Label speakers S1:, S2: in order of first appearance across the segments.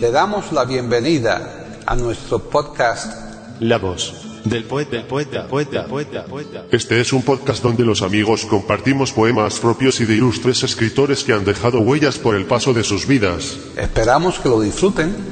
S1: Le damos la bienvenida a nuestro podcast
S2: La voz del poeta.
S3: Este es un podcast donde los amigos compartimos poemas propios y de ilustres escritores que han dejado huellas por el paso de sus vidas.
S1: Esperamos que lo disfruten.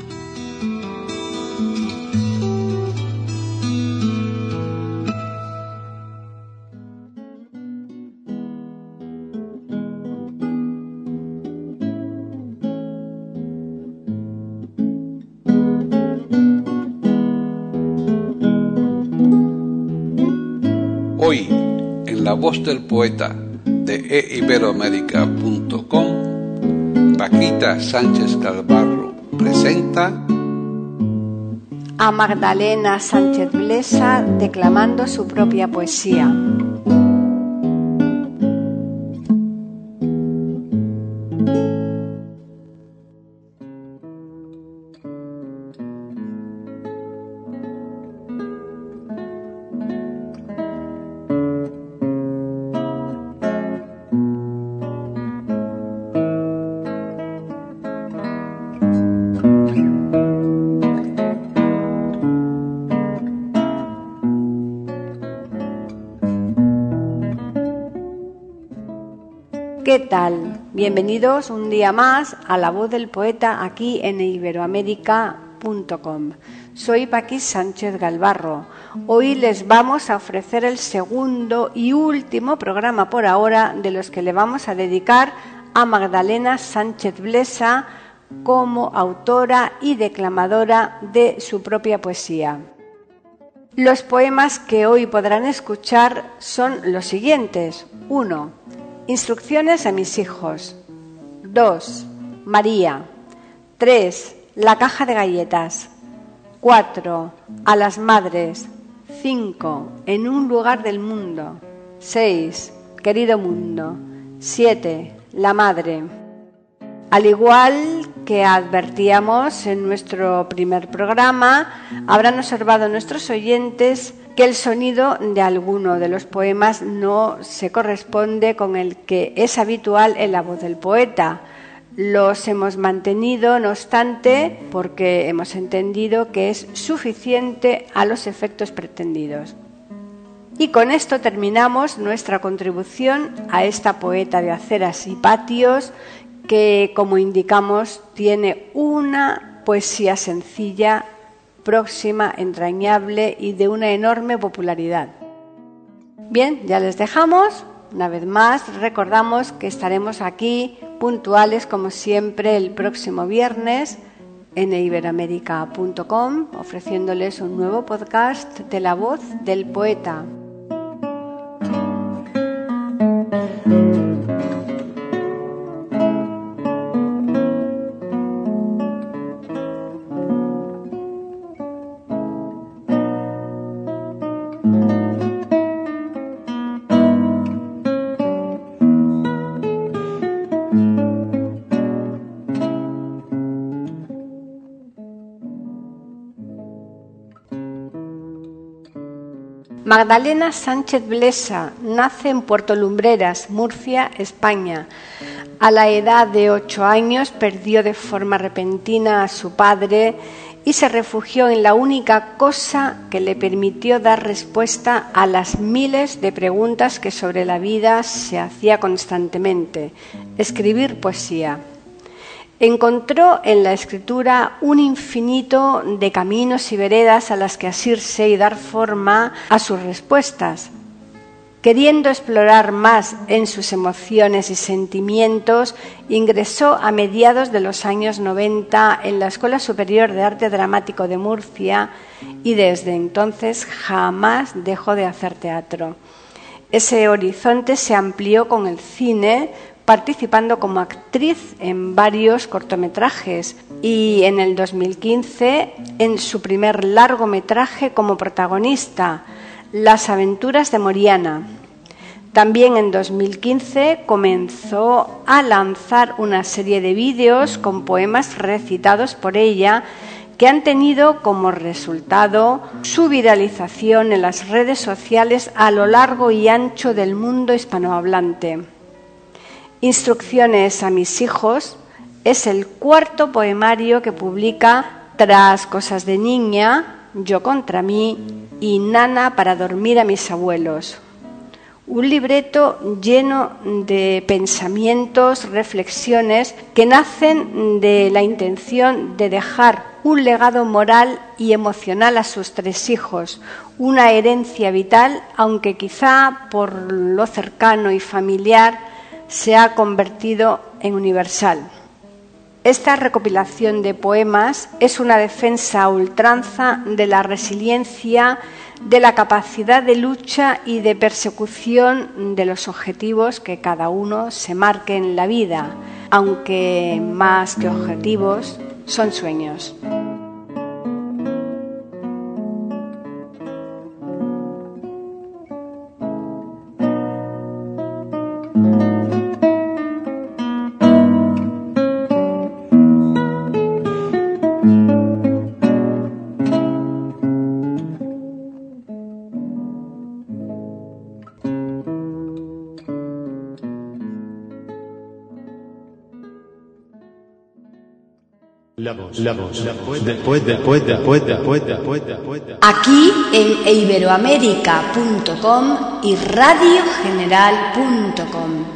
S1: Hoy, en La Voz del Poeta de eiberoamerica.com, Paquita Sánchez Galvarro presenta
S4: a Magdalena Sánchez Blesa declamando su propia poesía. ¿Qué tal? Bienvenidos un día más a La Voz del Poeta aquí en eiberoamerica.com. Soy Paqui Sánchez Galvarro. Hoy les vamos a ofrecer el segundo y último programa por ahora de los que le vamos a dedicar a Magdalena Sánchez Blesa como autora y declamadora de su propia poesía. Los poemas que hoy podrán escuchar son los siguientes. 1. Instrucciones a mis hijos. 2. María. 3. La caja de galletas. 4. A las madres. 5. En un lugar del mundo. 6. Querido mundo. 7. La madre. Al igual que advertíamos en nuestro primer programa, habrán observado nuestros oyentes que el sonido de alguno de los poemas no se corresponde con el que es habitual en La Voz del Poeta. Los hemos mantenido, no obstante, porque hemos entendido que es suficiente a los efectos pretendidos. Y con esto terminamos nuestra contribución a esta poeta de aceras y patios que, como indicamos, tiene una poesía sencilla, próxima, entrañable y de una enorme popularidad. Bien, ya les dejamos. Una vez más, recordamos que estaremos aquí puntuales como siempre el próximo viernes en eiberoamerica.com ofreciéndoles un nuevo podcast de La Voz del Poeta. Magdalena Sánchez Blesa nace en Puerto Lumbreras, Murcia, España. A la edad de 8 años perdió de forma repentina a su padre y se refugió en la única cosa que le permitió dar respuesta a las miles de preguntas que sobre la vida se hacía constantemente: escribir poesía. Encontró en la escritura un infinito de caminos y veredas a las que asirse y dar forma a sus respuestas. Queriendo explorar más en sus emociones y sentimientos, ingresó a mediados de los años 90 en la Escuela Superior de Arte Dramático de Murcia y desde entonces jamás dejó de hacer teatro. Ese horizonte se amplió con el cine, participando como actriz en varios cortometrajes y en el 2015 en su primer largometraje como protagonista, Las aventuras de Moriana. También en 2015 comenzó a lanzar una serie de vídeos con poemas recitados por ella que han tenido como resultado su viralización en las redes sociales a lo largo y ancho del mundo hispanohablante. Instrucciones a mis hijos Es el cuarto poemario que publica tras Cosas de niña, Yo contra mí y Nana para dormir a mis abuelos. Un libreto lleno de pensamientos, reflexiones que nacen de la intención de dejar un legado moral y emocional a sus 3 hijos, una herencia vital, aunque quizá por lo cercano y familiar se ha convertido en universal. Esta recopilación de poemas es una defensa a ultranza de la resiliencia, de la capacidad de lucha y de persecución de los objetivos que cada uno se marque en la vida, aunque más que objetivos son sueños.
S2: La voz del poeta.
S4: Aquí en iberoamerica.com y radiogeneral.com.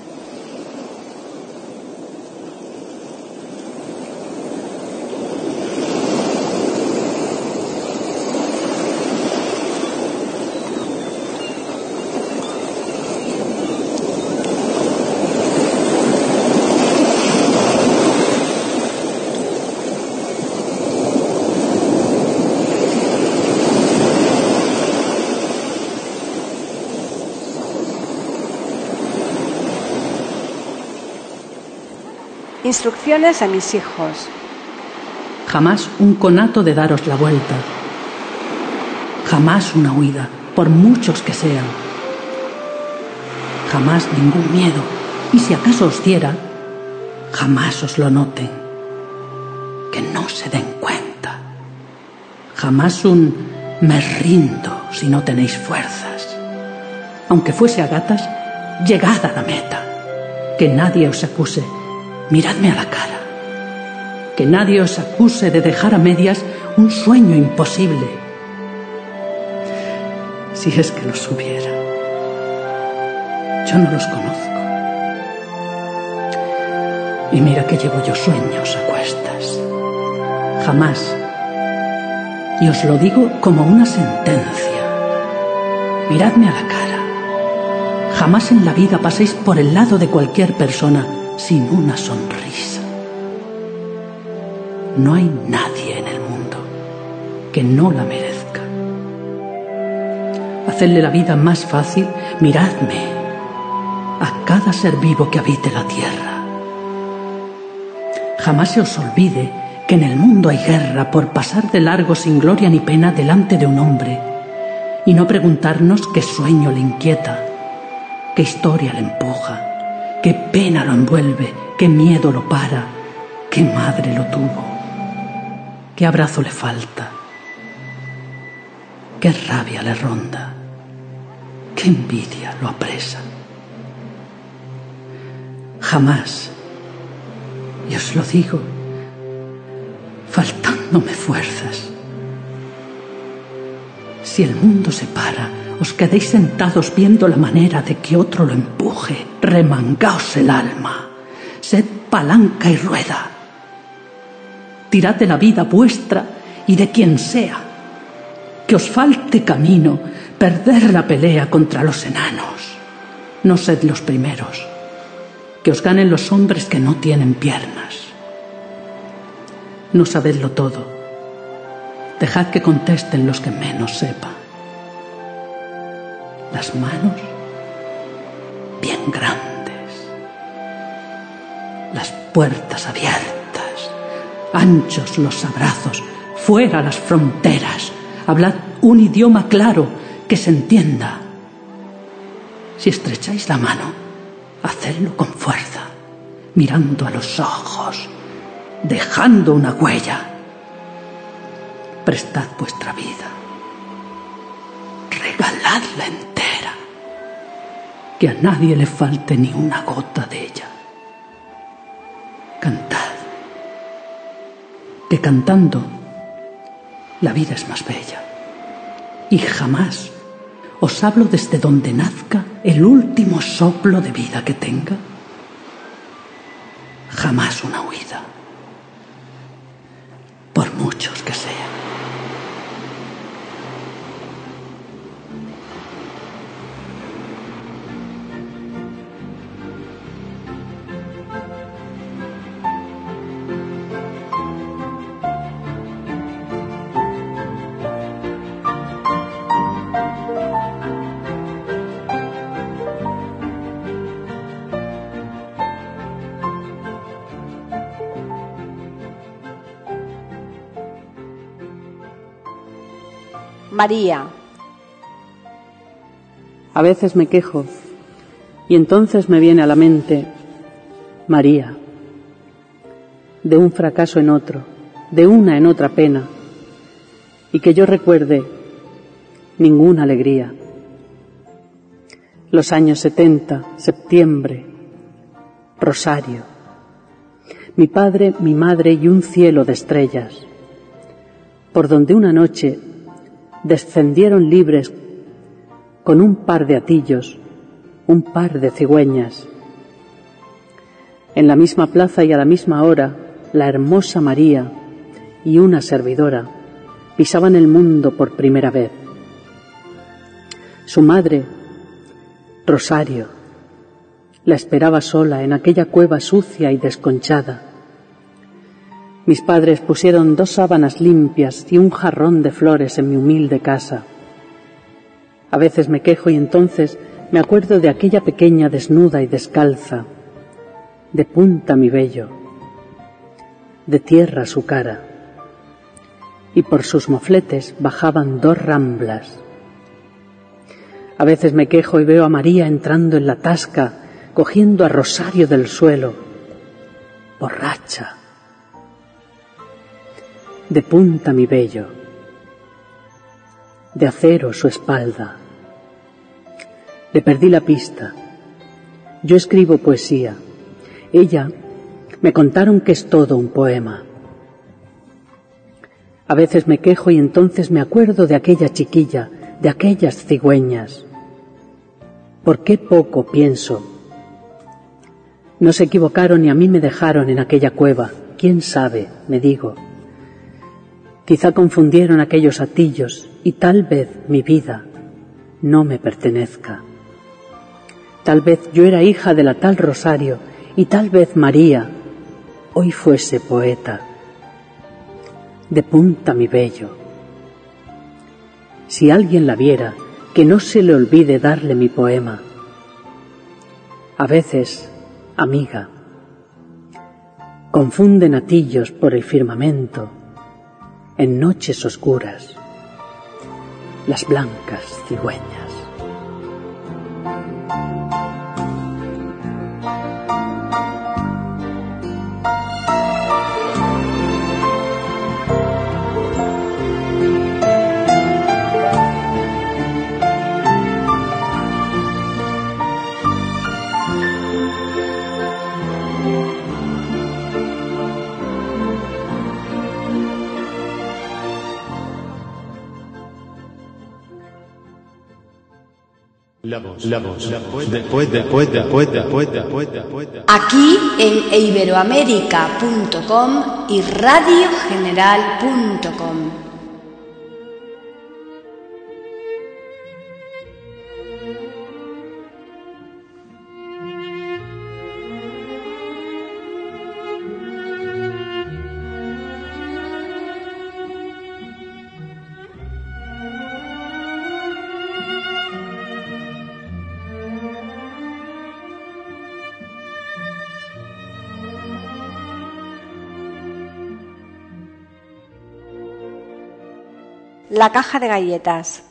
S4: Instrucciones a mis hijos.
S5: Jamás un conato de daros la vuelta. Jamás una huida, por muchos que sean. Jamás ningún miedo, y si acaso os diera, jamás os lo noten. Que no se den cuenta. Jamás un me rindo si no tenéis fuerzas. Aunque fuese a gatas, llegad a la meta. Que nadie os acuse. Miradme a la cara. Que nadie os acuse de dejar a medias un sueño imposible. Si es que los hubiera. Yo no los conozco. Y mira que llevo yo sueños a cuestas. Jamás. Y os lo digo como una sentencia. Miradme a la cara. Jamás en la vida paséis por el lado de cualquier persona sin una sonrisa. No hay nadie en el mundo que no la merezca. Hacedle la vida más fácil, miradme a cada ser vivo que habite la tierra. Jamás se os olvide que en el mundo hay guerra por pasar de largo sin gloria ni pena delante de un hombre y no preguntarnos qué sueño le inquieta, qué historia le empuja, qué pena lo envuelve, qué miedo lo para, qué madre lo tuvo, qué abrazo le falta, qué rabia le ronda, qué envidia lo apresa. Jamás, y os lo digo, faltándome fuerzas, si el mundo se para, os quedéis sentados viendo la manera de que otro lo empuje. Remangaos el alma, sed palanca y rueda. Tirad de la vida vuestra y de quien sea. Que os falte camino, perder la pelea contra los enanos. No sed los primeros, que os ganen los hombres que no tienen piernas. No sabedlo todo. Dejad que contesten los que menos sepan. Las manos bien grandes, las puertas abiertas, anchos los abrazos, fuera las fronteras. Hablad un idioma claro que se entienda. Si estrecháis la mano, hacedlo con fuerza, mirando a los ojos, dejando una huella. Prestad vuestra vida, regaladla entera, que a nadie le falte ni una gota de ella. Cantad, que cantando la vida es más bella. Y jamás os hablo desde donde nazca el último soplo de vida que tenga. Jamás una huida, por muchos que sean.
S4: María.
S6: A veces me quejo y entonces me viene a la mente María, de un fracaso en otro, de una en otra pena, y que yo recuerde ninguna alegría. Los años 70, septiembre, Rosario, mi padre, mi madre y un cielo de estrellas, por donde una noche descendieron libres con un par de atillos, un par de cigüeñas. En la misma plaza y a la misma hora, la hermosa María y una servidora pisaban el mundo por primera vez. Su madre, Rosario, la esperaba sola en aquella cueva sucia y desconchada. Mis padres pusieron 2 sábanas limpias y un jarrón de flores en mi humilde casa. A veces me quejo y entonces me acuerdo de aquella pequeña desnuda y descalza, de punta mi vello, de tierra su cara, y por sus mofletes bajaban 2 ramblas. A veces me quejo y veo a María entrando en la tasca, cogiendo a Rosario del suelo, borracha, de punta mi vello, de acero su espalda. Le perdí la pista. Yo escribo poesía. Ella, me contaron que es todo un poema. A veces me quejo y entonces me acuerdo de aquella chiquilla, de aquellas cigüeñas. ¿Por qué poco pienso? No se equivocaron y a mí me dejaron en aquella cueva. ¿Quién sabe?, me digo. Quizá confundieron aquellos atillos y tal vez mi vida no me pertenezca. Tal vez yo era hija de la tal Rosario y tal vez María hoy fuese poeta. De punta mi vello. Si alguien la viera, que no se le olvide darle mi poema. A veces, amiga, confunden atillos por el firmamento, en noches oscuras, las blancas cigüeñas.
S4: Aquí en iberoamerica.com y radiogeneral.com. La caja de galletas.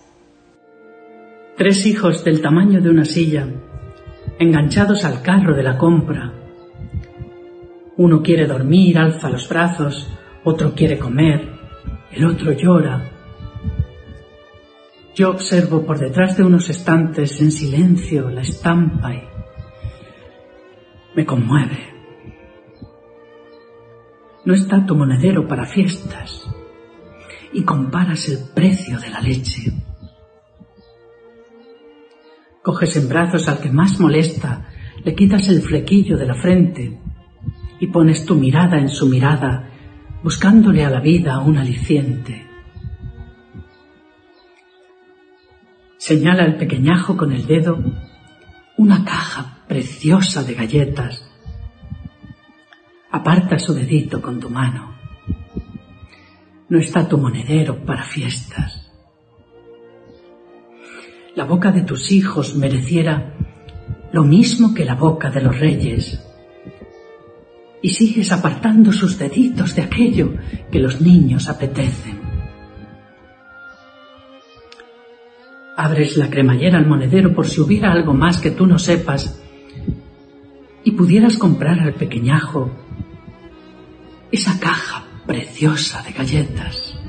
S5: 3 hijos del tamaño de una silla, enganchados al carro de la compra. Uno quiere dormir, alza los brazos, otro quiere comer, el otro llora. Yo observo por detrás de unos estantes en silencio la estampa y me conmueve. no está tu monedero para fiestas, y comparas el precio de la leche. Coges en brazos al que más molesta, le quitas el flequillo de la frente y pones tu mirada en su mirada, buscándole a la vida un aliciente. Señala el pequeñajo con el dedo una caja preciosa de galletas. Aparta su dedito con tu mano. No está tu monedero para fiestas. La boca de tus hijos mereciera lo mismo que la boca de los reyes. Y sigues apartando sus deditos de aquello que los niños apetecen. Abres la cremallera al monedero por si hubiera algo más que tú no sepas y pudieras comprar al pequeñajo esa caja preciosa de galletas.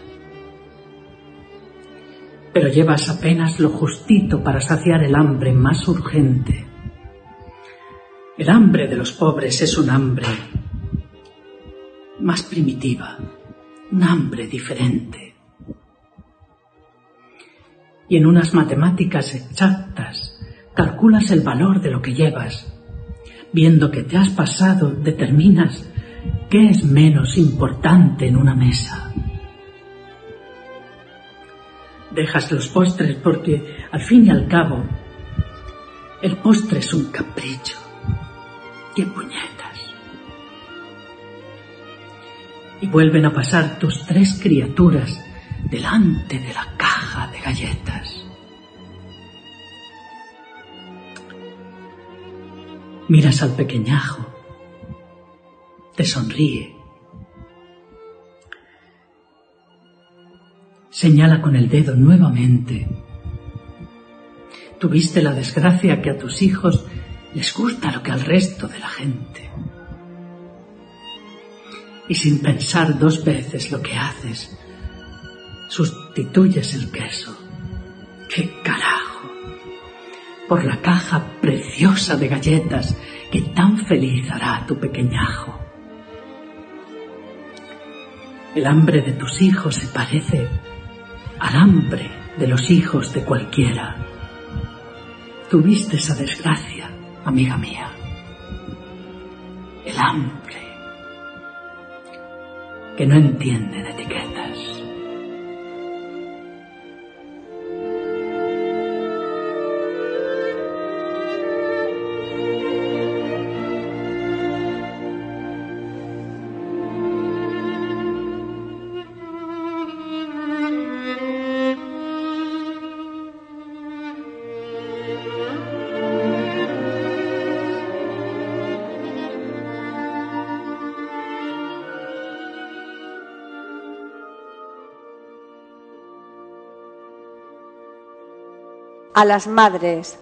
S5: Pero llevas apenas lo justito para saciar el hambre más urgente. El hambre de los pobres es un hambre más primitiva, un hambre diferente. Y en unas matemáticas exactas calculas el valor de lo que llevas. Viendo que te has pasado, determinas qué es menos importante en una mesa. Dejas los postres porque, al fin y al cabo, el postre es un capricho. ¡Qué puñetas! Y vuelven a pasar tus 3 criaturas delante de la caja de galletas. Miras al pequeñajo, te sonríe, señala con el dedo nuevamente. Tuviste la desgracia que a tus hijos les gusta lo que al resto de la gente. Y sin pensar 2 veces lo que haces, sustituyes el queso. ¡Qué carajo! Por la caja preciosa de galletas que tan feliz hará a tu pequeñajo. El hambre de tus hijos se parece al hambre de los hijos de cualquiera. Tuviste esa desgracia, amiga mía. El hambre que no entiende de etiquetas.
S4: A las madres.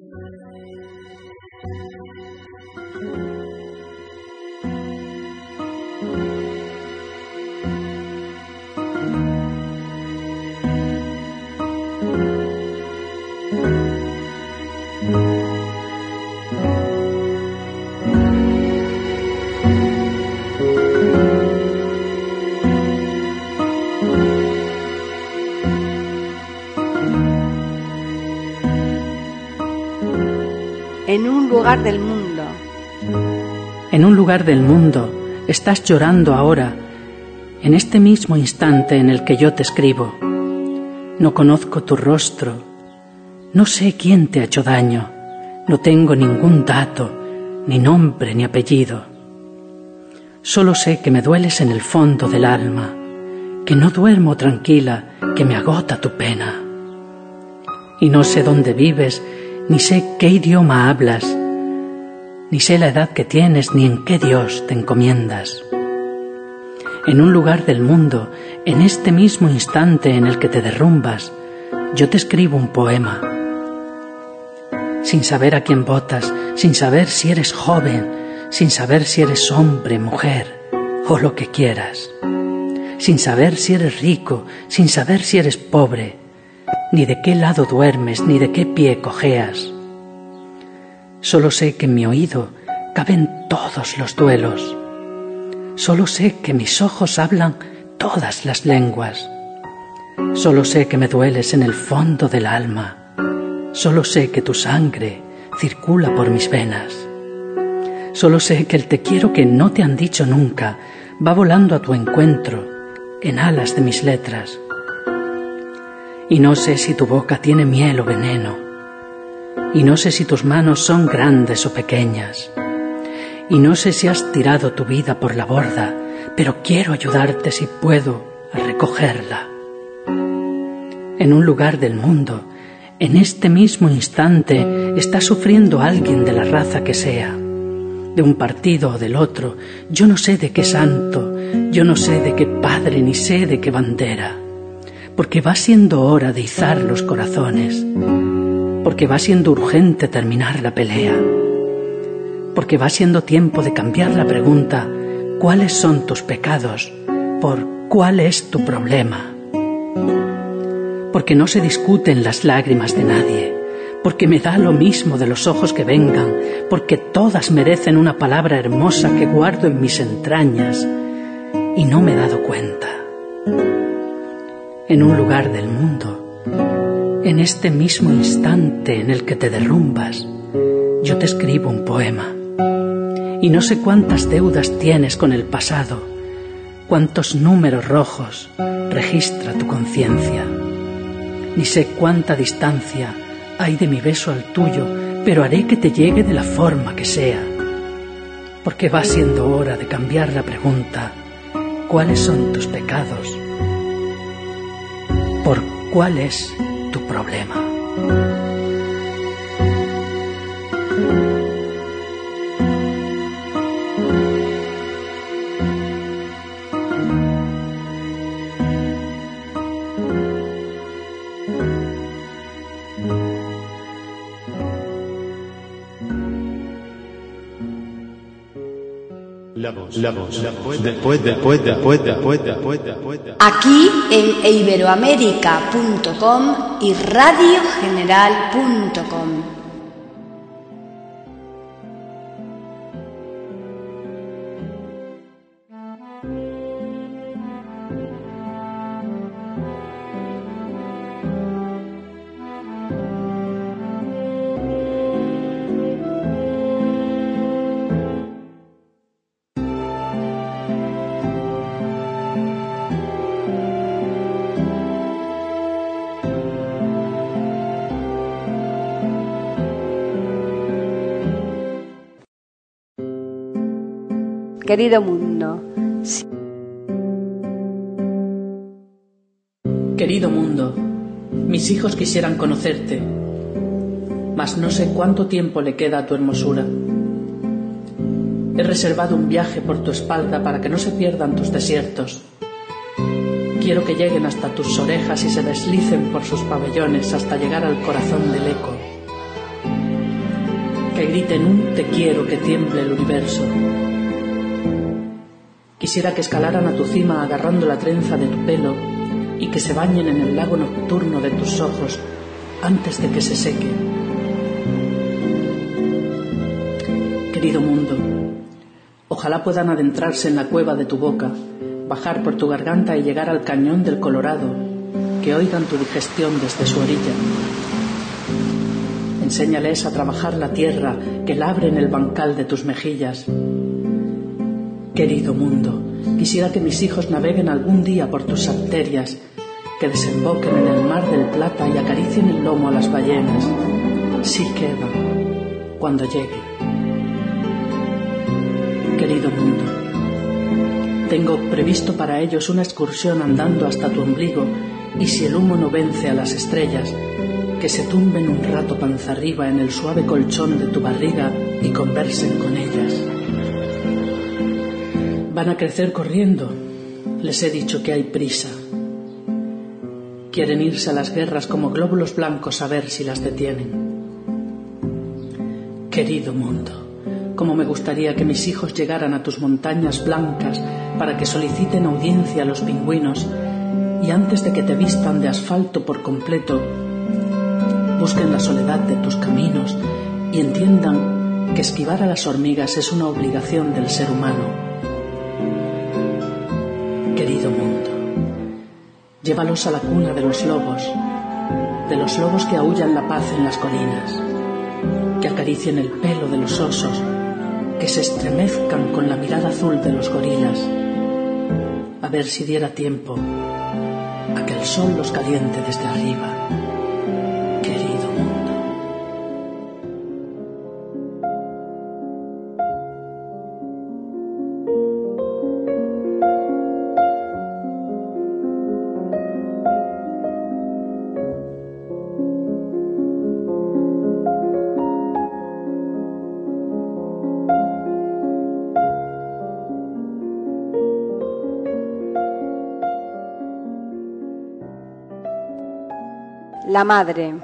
S4: En un lugar del mundo.
S5: En un lugar del mundo estás llorando ahora, en este mismo instante en el que yo te escribo. No conozco tu rostro, no sé quién te ha hecho daño, no tengo ningún dato, ni nombre ni apellido. Solo sé que me dueles en el fondo del alma, que no duermo tranquila, que me agota tu pena. Y no sé dónde vives, ni sé qué idioma hablas, ni sé la edad que tienes, ni en qué Dios te encomiendas. En un lugar del mundo, en este mismo instante en el que te derrumbas, yo te escribo un poema. Sin saber a quién votas, sin saber si eres joven, sin saber si eres hombre, mujer, o lo que quieras. Sin saber si eres rico, sin saber si eres pobre, ni de qué lado duermes, ni de qué pie cojeas. Solo sé que en mi oído caben todos los duelos. Solo sé que mis ojos hablan todas las lenguas. Solo sé que me dueles en el fondo del alma. Solo sé que tu sangre circula por mis venas. Solo sé que el te quiero que no te han dicho nunca va volando a tu encuentro en alas de mis letras. Y no sé si tu boca tiene miel o veneno. Y no sé si tus manos son grandes o pequeñas. Y no sé si has tirado tu vida por la borda, pero quiero ayudarte si puedo a recogerla. En un lugar del mundo, en este mismo instante, está sufriendo alguien de la raza que sea, de un partido o del otro. Yo no sé de qué santo, yo no sé de qué padre, ni sé de qué bandera. Porque va siendo hora de izar los corazones, porque va siendo urgente terminar la pelea, porque va siendo tiempo de cambiar la pregunta ¿cuáles son tus pecados? Por ¿cuál es tu problema? Porque no se discuten las lágrimas de nadie, porque me da lo mismo de los ojos que vengan, porque todas merecen una palabra hermosa que guardo en mis entrañas y no me he dado cuenta. En un lugar del mundo, en este mismo instante en el que te derrumbas, yo te escribo un poema. Y no sé cuántas deudas tienes con el pasado, cuántos números rojos registra tu conciencia. Ni sé cuánta distancia hay de mi beso al tuyo, pero haré que te llegue de la forma que sea. Porque va siendo hora de cambiar la pregunta, ¿cuáles son tus pecados? ¿Por cuál es tu problema?
S4: Aquí en iberoamerica.com y radiogeneral.com. Querido mundo,
S5: Querido mundo, mis hijos quisieran conocerte, mas no sé cuánto tiempo le queda a tu hermosura. He reservado un viaje por tu espalda para que no se pierdan tus desiertos. Quiero que lleguen hasta tus orejas y se deslicen por sus pabellones hasta llegar al corazón del eco. que griten un te quiero que tiemble el universo. Quisiera que escalaran a tu cima agarrando la trenza de tu pelo y que se bañen en el lago nocturno de tus ojos antes de que se sequen. Querido mundo, ojalá puedan adentrarse en la cueva de tu boca, bajar por tu garganta y llegar al cañón del Colorado, que oigan tu digestión desde su orilla. Enséñales a trabajar la tierra, que labren el bancal de tus mejillas. Querido mundo, quisiera que mis hijos naveguen algún día por tus arterias, que desemboquen en el mar del Plata y acaricien el lomo a las ballenas, si quedan, cuando lleguen. Querido mundo, tengo previsto para ellos una excursión andando hasta tu ombligo, y si el humo no vence a las estrellas, que se tumben un rato panza arriba en el suave colchón de tu barriga y conversen con ellas. Van a crecer corriendo, les he dicho que hay prisa. Quieren irse a las guerras como glóbulos blancos a ver si las detienen. Querido mundo, cómo me gustaría que mis hijos llegaran a tus montañas blancas para que soliciten audiencia a los pingüinos y antes de que te vistan de asfalto por completo, busquen la soledad de tus caminos y entiendan que esquivar a las hormigas es una obligación del ser humano. Querido mundo, llévalos a la cuna de los lobos que aúllan la paz en las colinas, que acaricien el pelo de los osos, que se estremezcan con la mirada azul de los gorilas, a ver si diera tiempo a que el sol los caliente desde arriba. Querido mundo.
S4: La madre.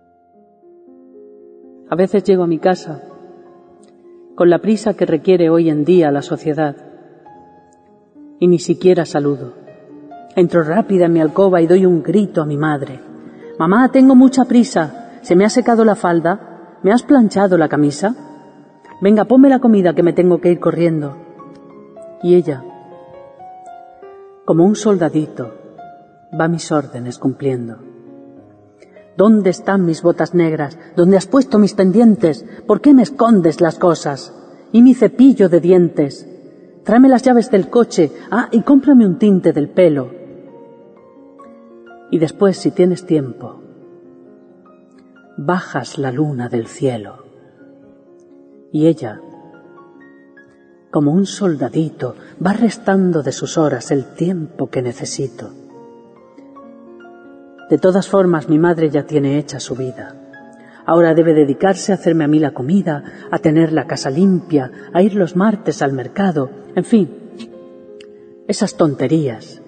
S6: A veces llego a mi casa con la prisa que requiere hoy en día la sociedad y ni siquiera saludo. Entro rápida en mi alcoba y doy un grito a mi madre. Mamá, tengo mucha prisa. ¿Se me ha secado la falda? ¿Me has planchado la camisa? Venga, ponme la comida que me tengo que ir corriendo. Y ella, como un soldadito, va mis órdenes cumpliendo. ¿Dónde están mis botas negras? ¿Dónde has puesto mis pendientes? ¿Por qué me escondes las cosas? ¿Y mi cepillo de dientes? Tráeme las llaves del coche. Y cómprame un tinte del pelo. Y después, si tienes tiempo, bajas la luna del cielo. Y ella, como un soldadito, va restando de sus horas el tiempo que necesito. De todas formas, mi madre ya tiene hecha su vida. Ahora debe dedicarse a hacerme a mí la comida, a tener la casa limpia, a ir los martes al mercado, en fin, esas tonterías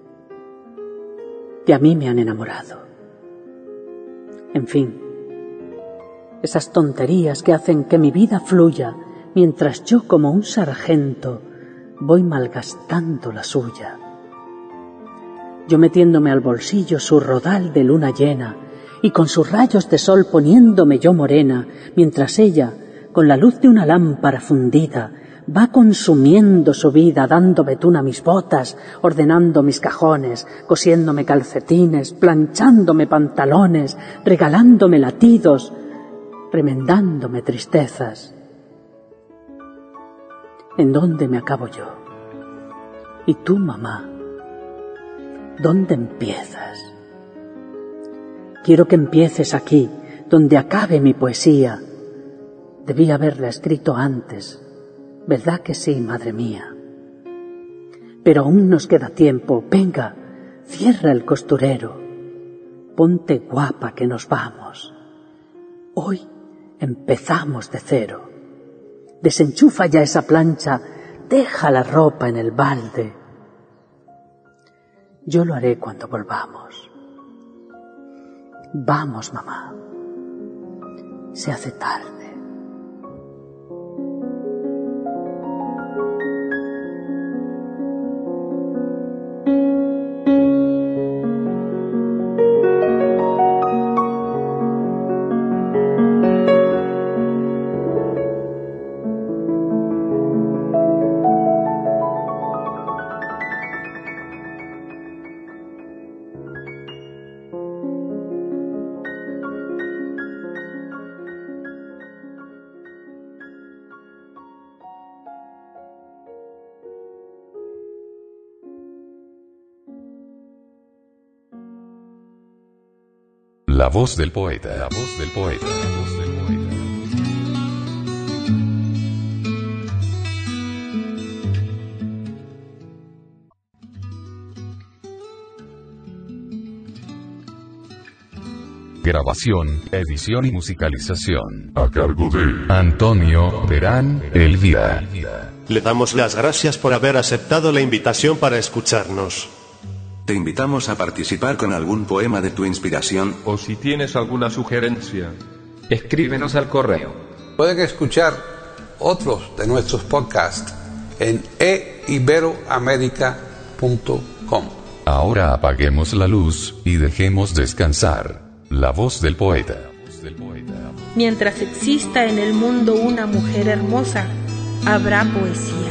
S6: que a mí me han enamorado. En fin, esas tonterías que hacen que mi vida fluya, mientras yo como un sargento voy malgastando la suya. Yo metiéndome al bolsillo su rodal de luna llena y con sus rayos de sol poniéndome yo morena, mientras ella, con la luz de una lámpara fundida, va consumiendo su vida, dando betún a mis botas, ordenando mis cajones, cosiéndome calcetines, planchándome pantalones, regalándome latidos, remendándome tristezas. ¿En dónde me acabo yo? ¿Y tú, mamá? ¿Dónde empiezas? Quiero que empieces aquí, donde acabe mi poesía. Debí haberla escrito antes, ¿verdad que sí, madre mía? Pero aún nos queda tiempo. Venga, cierra el costurero. Ponte guapa que nos vamos. Hoy empezamos de cero. Desenchufa ya esa plancha, deja la ropa en el balde. Yo lo haré cuando volvamos. Vamos, mamá. Se hace tarde.
S7: La voz del poeta. La voz del poeta. La voz del poeta. Grabación, edición y musicalización.
S3: A cargo de
S7: Antonio Verán Elvira.
S2: Le damos las gracias por haber aceptado la invitación para escucharnos.
S8: Te invitamos a participar con algún poema de tu inspiración.
S9: O si tienes alguna sugerencia, escríbenos al correo.
S1: Pueden escuchar otros de nuestros podcasts en eiberoamerica.com.
S7: Ahora apaguemos la luz y dejemos descansar la voz del poeta.
S10: Mientras exista en el mundo una mujer hermosa, habrá poesía.